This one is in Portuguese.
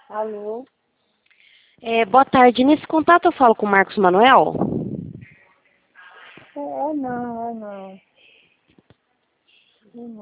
Alô? Boa tarde. Nesse contato eu falo com o Marcos Manuel? Não.